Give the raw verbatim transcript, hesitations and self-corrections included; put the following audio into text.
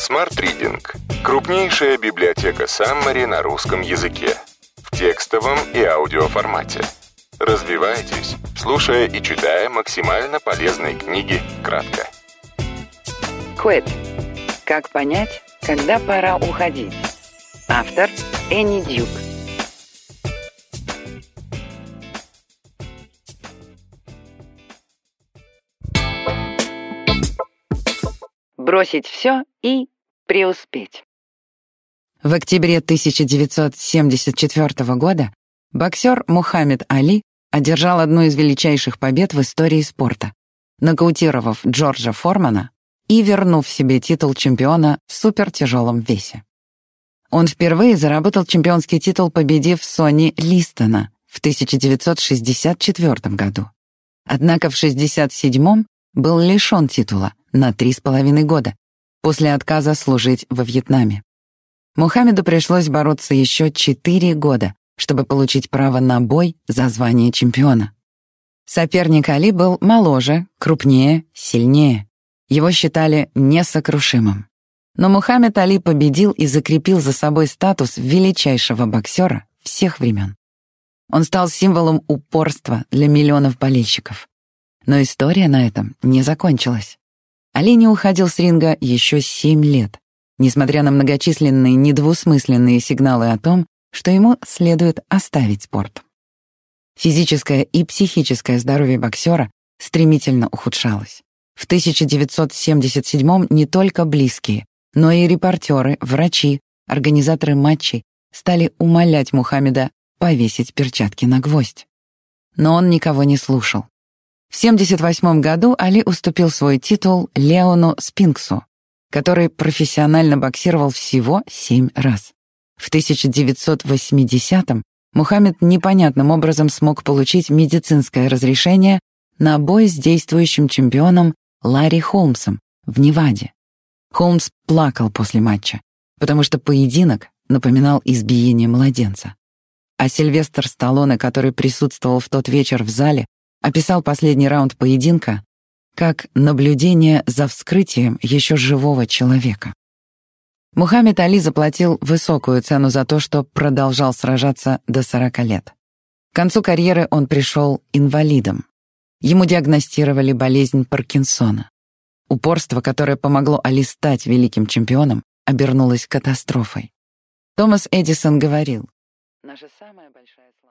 Smart Reading – крупнейшая библиотека Summary на русском языке в текстовом и аудиоформате. Развивайтесь, слушая и читая максимально полезные книги кратко. Quit. Как понять, когда пора уходить? Автор Энни Дьюк. Бросить все и преуспеть. В октябре тысяча девятьсот семьдесят четвёртого года боксер Мухаммед Али одержал одну из величайших побед в истории спорта, нокаутировав Джорджа Формана и вернув себе титул чемпиона в супертяжелом весе. Он впервые заработал чемпионский титул, победив Сонни Листона в тысяча девятьсот шестьдесят четвёртом году. Однако в шестьдесят седьмом был лишен титула на три с половиной года после отказа служить во Вьетнаме. Мухаммеду пришлось бороться еще четыре года, чтобы получить право на бой за звание чемпиона. Соперник Али был моложе, крупнее, сильнее. Его считали несокрушимым. Но Мухаммед Али победил и закрепил за собой статус величайшего боксера всех времен. Он стал символом упорства для миллионов болельщиков. Но история на этом не закончилась. Али не уходил с ринга еще семь лет, несмотря на многочисленные недвусмысленные сигналы о том, что ему следует оставить спорт. Физическое и психическое здоровье боксера стремительно ухудшалось. В тысяча девятьсот семьдесят седьмом не только близкие, но и репортеры, врачи, организаторы матчей стали умолять Мухаммеда повесить перчатки на гвоздь. Но он никого не слушал. В семьдесят восьмом году Али уступил свой титул Леону Спинксу, который профессионально боксировал всего семь раз. В тысяча девятьсот восьмидесятом Мухаммед непонятным образом смог получить медицинское разрешение на бой с действующим чемпионом Ларри Холмсом в Неваде. Холмс плакал после матча, потому что поединок напоминал избиение младенца. А Сильвестр Сталлоне, который присутствовал в тот вечер в зале, описал последний раунд поединка как наблюдение за вскрытием еще живого человека. Мухаммед Али заплатил высокую цену за то, что продолжал сражаться до сорока лет. К концу карьеры он пришел инвалидом. Ему диагностировали болезнь Паркинсона. Упорство, которое помогло Али стать великим чемпионом, обернулось катастрофой. Томас Эдисон говорил: «Наша самая большая